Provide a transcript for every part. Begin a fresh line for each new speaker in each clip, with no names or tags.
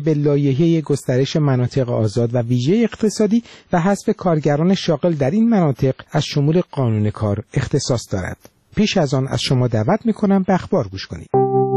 به لایحه گسترش مناطق آزاد و ویژه اقتصادی و حذف کارگران شاغل در این مناطق از شمول قانون کار اختصاص دارد. پیش از آن از شما دعوت می‌کنم به اخبار گوش کنید.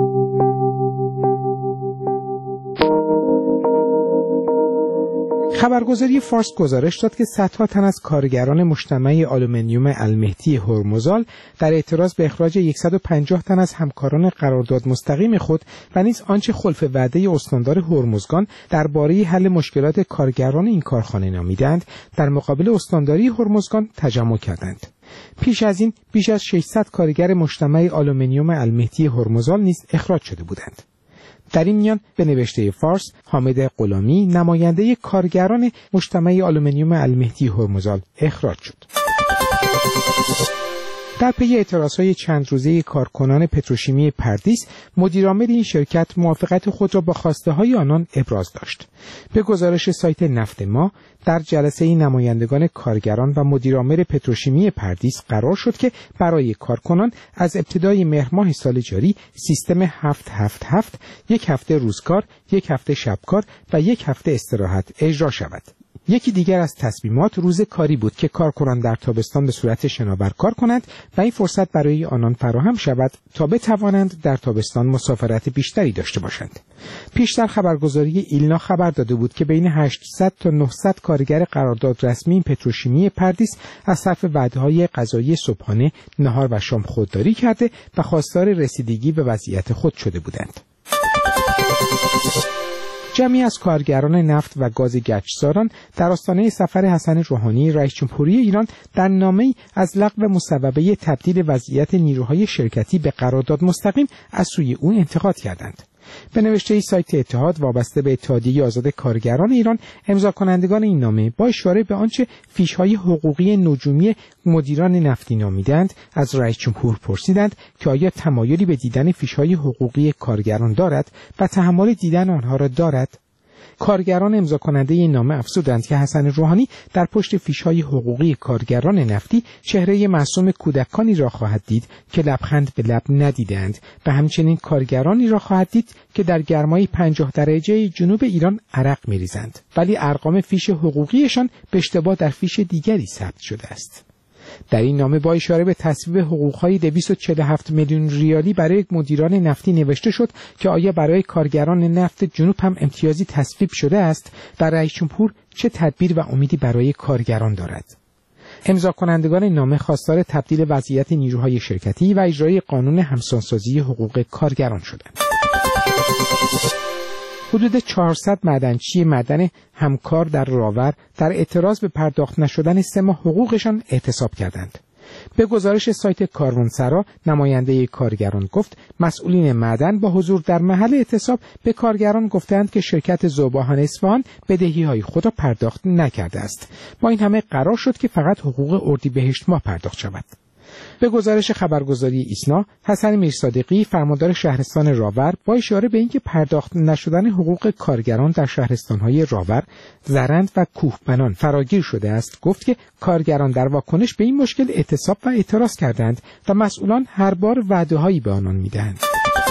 خبرگزاری فارس گزارش داد که صدها تن از کارگران مجتمع آلومینیوم المهدی هرمزال در اعتراض به اخراج 150 تن از همکاران قرارداد مستقیم خود و نیز آنچه خلف وعده استاندار هرمزگان درباره حل مشکلات کارگران این کارخانه نامیدند، در مقابل استانداری هرمزگان تجمع کردند. پیش از این بیش از 600 کارگر مجتمع آلومینیوم المهدی هرمزال نیز اخراج شده بودند. در این میان به نوشته فارس، حامد غلامی نماینده کارگران مجتمع آلومینیوم المهدی هرمزال اخراج شد. در پی اعتراضهای چند روزه کارکنان پتروشیمی پردیس، مدیرعامل این شرکت موافقت خود را با خواسته‌های آنان ابراز داشت. به گزارش سایت نفت ما، در جلسه نمایندگان کارگران و مدیرعامل پتروشیمی پردیس قرار شد که برای کارکنان از ابتدای مهر ماه سال جاری سیستم 7-7-7، یک هفته روزکار، یک هفته شبکار و یک هفته استراحت اجرا شود. یکی دیگر از تصمیمات روز کاری بود که کارکنان در تابستان به صورت شناور کار کنند و این فرصت برای آنان فراهم شود تا بتوانند در تابستان مسافرت بیشتری داشته باشند. پیشتر خبرگزاری ایلنا خبر داده بود که بین 800 تا 900 کارگر قرارداد رسمی پتروشیمی پردیس از صرف وعده‌های غذایی صبحانه، نهار و شام خودداری کرده و خواستار رسیدگی به وضعیت خود شده بودند. جمعی از کارگران نفت و گاز گچساران در آستانه سفر حسن روحانی رئیس جمهوری ایران در نامه‌ای از لغو مصوبه تبدیل وضعیت نیروهای شرکتی به قرارداد مستقیم از سوی او انتقاد کردند. به نوشته سایت اتحاد وابسته به اتحادیه آزاد کارگران ایران، امضا کنندگان این نامه با اشاره به آنچه فیش‌های حقوقی نجومی مدیران نفتی نامیدند، از رئیس جمهور پرسیدند که آیا تمایلی به دیدن فیش‌های حقوقی کارگران دارد و تحمل دیدن آنها را دارد. کارگران امضا کننده این نامه افزودند که حسن روحانی در پشت فیش‌های حقوقی کارگران نفتی چهره معصوم کودکانی را خواهد دید که لبخند به لب ندیدند و همچنین کارگرانی را خواهد دید که در گرمای 50 درجه جنوب ایران عرق می‌ریزند، ولی ارقام فیش حقوقیشان به اشتباه در فیش دیگری ثبت شده است. در این نامه با اشاره به تصویب حقوق‌های 247 میلیون ریالی برای مدیران نفتی نوشته شد که آیا برای کارگران نفت جنوب هم امتیازی تصویب شده است و رئیس جمهور چه تدبیر و امیدی برای کارگران دارد. امضا کنندگان نامه خواستار تبدیل وضعیت نیروهای شرکتی و اجرای قانون همسانسازی حقوق کارگران شدند. حدود 400 معدنچی معدن همکار در راور در اعتراض به پرداخت نشدن 3 ماه حقوقشان اعتصاب کردند. به گزارش سایت کاروانسرا، نماینده کارگران گفت مسئولین معدن با حضور در محل اعتصاب به کارگران گفتند که شرکت ذوب‌آهن اصفهان بدهی‌های خود را پرداخت نکرده است. با این همه قرار شد که فقط حقوق اردیبهشت ماه پرداخت شود. به گزارش خبرگزاری ایسنا، حسن میرصادقی فرماندار شهرستان راور با اشاره به اینکه پرداخت نشدن حقوق کارگران در شهرستان‌های راور، زرند و کوهبنان فراگیر شده است، گفت که کارگران در واکنش به این مشکل اعتصاب و اعتراض کردند و مسئولان هر بار وعده‌هایی به آنان می‌دهند.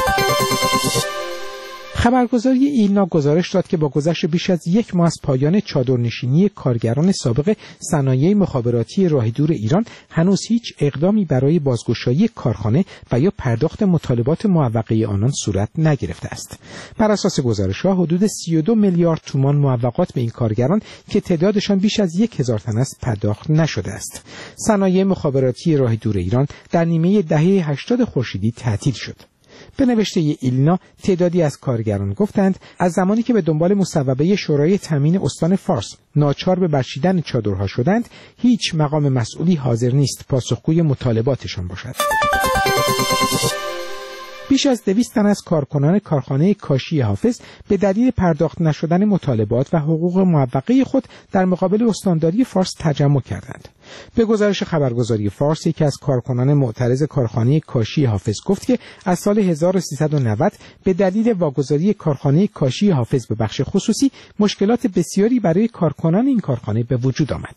خبرگزاری ایلنا گزارش داد که با گذشت بیش از 1 ماه از پایان چادرنشینی کارگران سابق صنایع مخابراتی راه دور ایران هنوز هیچ اقدامی برای بازگشایی کارخانه و یا پرداخت مطالبات معوقه آنان صورت نگرفته است. بر اساس گزارش‌ها حدود 32 میلیارد تومان معوقات به این کارگران که تعدادشان بیش از 1000 تن است پرداخت نشده است. صنایع مخابراتی راه دور ایران در نیمه دهه 80 خورشیدی تعطیل شد. به نوشته ایلنا، تعدادی از کارگران گفتند از زمانی که به دنبال مصوبه شورای تامین استان فارس ناچار به برچیدن چادرها شدند، هیچ مقام مسئولی حاضر نیست پاسخگوی مطالباتشان باشد. بیش از 200 تن از کارکنان کارخانه کاشی حافظ به دلیل پرداخت نشدن مطالبات و حقوق معوقه خود در مقابل استانداری فارس تجمع کردند. به گزارش خبرگزاری فارس، یکی از کارکنان معترض کارخانه کاشی حافظ گفت که از سال 1390 به دلیل واگذاری کارخانه کاشی حافظ به بخش خصوصی مشکلات بسیاری برای کارکنان این کارخانه به وجود آمد.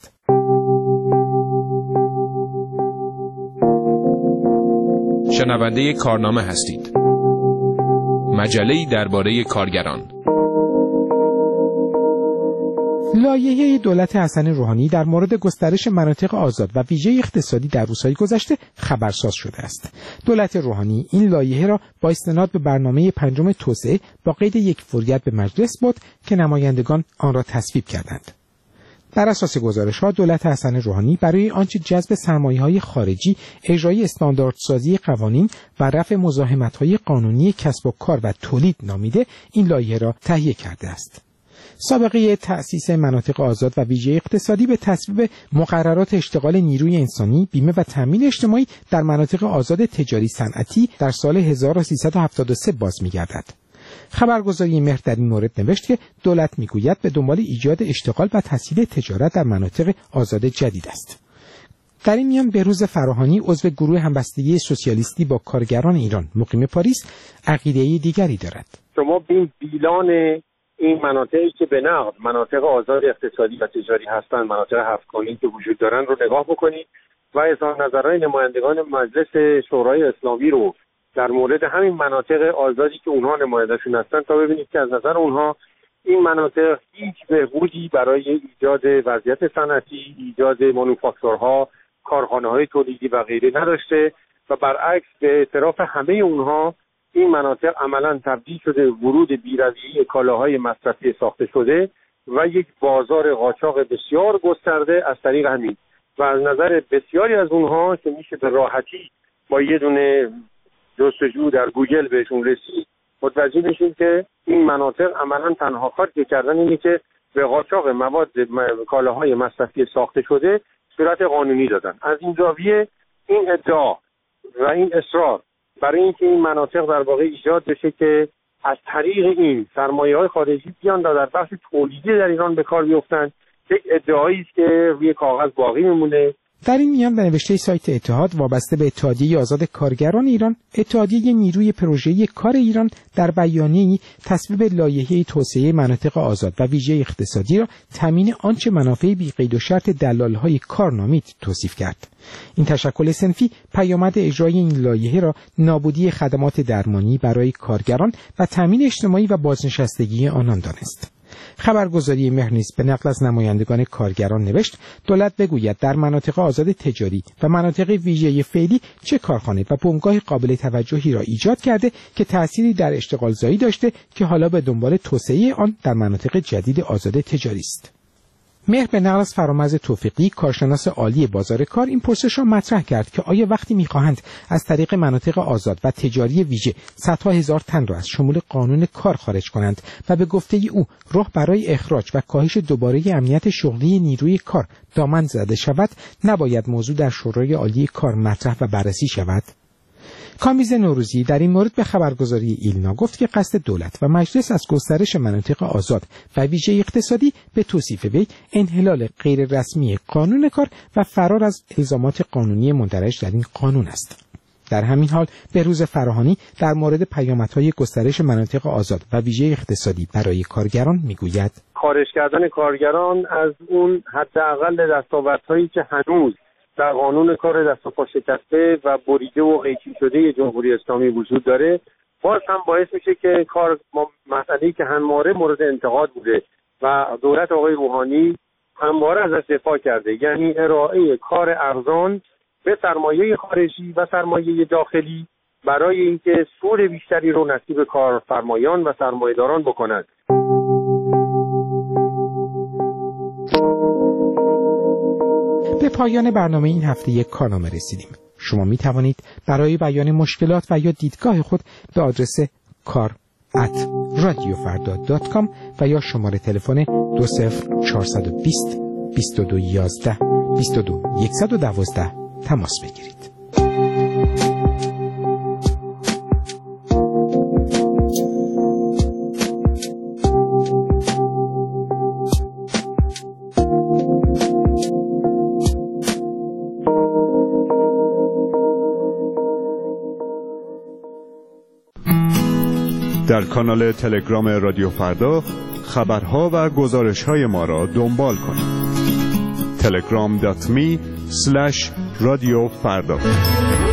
شنونده کارنامه هستید. مجله‌ای درباره کارگران.
لایحه دولت حسن روحانی در مورد گسترش مناطق آزاد و ویژه اقتصادی در روزهای گذشته خبرساز شده است. دولت روحانی این لایحه را با استناد به برنامه پنجم توسعه با قید یک فوریت به مجلس برد که نمایندگان آن را تصویب کردند. بر اساس گزارش‌ها دولت حسن روحانی برای آنچه جذب سرمایه‌های خارجی، اجرای استانداردسازی قوانین و رفع مزاحمت‌های قانونی کسب و کار و تولید نامیده این لایحه را تهیه کرده است. سابقه تأسیس مناطق آزاد و ویژه اقتصادی به تصویب مقررات اشتغال نیروی انسانی، بیمه و تامین اجتماعی در مناطق آزاد تجاری صنعتی در سال 1373 باز می‌گردد. خبرگزاری مهر در این مورد نوشت که دولت میگوید به دنبال ایجاد اشتغال و تسهیل تجارت در مناطق آزاد جدید است. در این میان بهروز فراهانی عضو گروه همبستگی سوسیالیستی با کارگران ایران مقیم پاریس عقیده دیگری دارد.
شما بین بیلان این مناطقی که به نقد مناطق آزاد اقتصادی و تجاری هستند، مناطق هفتگانی که وجود دارند رو نگاه بکنید و اظهار نظرهای نمایندگان مجلس شورای اسلامی رو در مورد همین مناطق آزادی که اونها نماینده‌شون هستن تا ببینید که از نظر اونها این مناطق هیچ بهبودی برای ایجاد وضعیت صنعتی، ایجاد مانوفاکتورها، کارخانه‌های تولیدی و غیره نداشته و برعکس به اعتراف همه اونها این مناطق عملاً تبدیل شده ورود بی‌رویه‌ای کالاهای مصرفی ساخته شده و یک بازار قاچاق بسیار گسترده از طریق همین و از نظر بسیاری از اونها که میشه به راحتی با یه دونه جستجو در گوگل بهشون رسید متوجه میشیم که این مناطق عملاً تنها کاری که کردن اینه که به قاچاق مواد کالاهای مصرفی ساخته شده صورت قانونی دادن. از این زاویه این ادعا و این اصرار برای اینکه این مناطق در واقع ایجاد بشه که از طریق این سرمایه‌های خارجی بیان در بخش تولیدی در ایران به کار بیفتن، یک ادعایی است که روی کاغذ باقی میمونه.
در این میان به نوشته سایت اتحاد وابسته به اتحادیه آزاد کارگران ایران، اتحادیه نیروی پروژه‌ای کار ایران در بیانیه‌ای تصویب لایحه توسعه مناطق آزاد و ویژه اقتصادی را تامین آنچه منافع بی‌قید و شرط دلال‌های کار نامید توصیف کرد. این تشکل صنفی پیامد اجرای این لایحه را نابودی خدمات درمانی برای کارگران و تامین اجتماعی و بازنشستگی آنان دانست. خبرگزاری مهر نیز به نقل از نمایندگان کارگران نوشت دولت بگوید در مناطق آزاد تجاری و مناطق ویژه فعلی چه کارخانه و بنگاه قابل توجهی را ایجاد کرده که تأثیری در اشتغالزایی داشته که حالا به دنبال توسعه آن در مناطق جدید آزاد تجاری است. مهر به نقل از فرامرز توفیقی کارشناس عالی بازار کار این پرسش را مطرح کرد که آیا وقتی می‌خواهند از طریق مناطق آزاد و تجاری ویژه صدها هزار تن را از شمول قانون کار خارج کنند و به گفته او راه برای اخراج و کاهش دوباره امنیت شغلی نیروی کار دامن زده شود، نباید موضوع در شورای عالی کار مطرح و بررسی شود؟ کامیز نوروزی در این مورد به خبرگزاری ایلنا گفت که قصد دولت و مجلس از گسترش مناطق آزاد و ویژه اقتصادی به توصیف وی انحلال غیر رسمی قانون کار و فرار از الزامات قانونی مندرج در این قانون است. در همین حال بهروز فراهانی در مورد پیامدهای گسترش مناطق آزاد و ویژه اقتصادی برای کارگران میگوید
خارج کردن کارگران از اون حداقل دستاوردهایی که هنوز در قانون کار دست و پا شکسته و بریده و قیچی شده جمهوری اسلامی وجود داره، باز هم باعث میشه که کار مسئله‌ای که همواره مورد انتقاد بوده و دولت آقای روحانی همواره ازش دفاع کرده، یعنی ارائه کار ارزان به سرمایه خارجی و سرمایه داخلی برای اینکه سود بیشتری رو نصیب کارفرمایان و سرمایه‌داران بکنند.
به پایان برنامه این هفته یک کارنامه رسیدیم. شما می توانید برای بیان مشکلات و یا دیدگاه خود به آدرس kar@radiofarda.com و یا شماره تلفن 20420 2211 22112 تماس بگیرید.
در کانال تلگرام رادیو فردا خبرها و گزارش‌های ما را دنبال کنید. telegram.me/radiofarda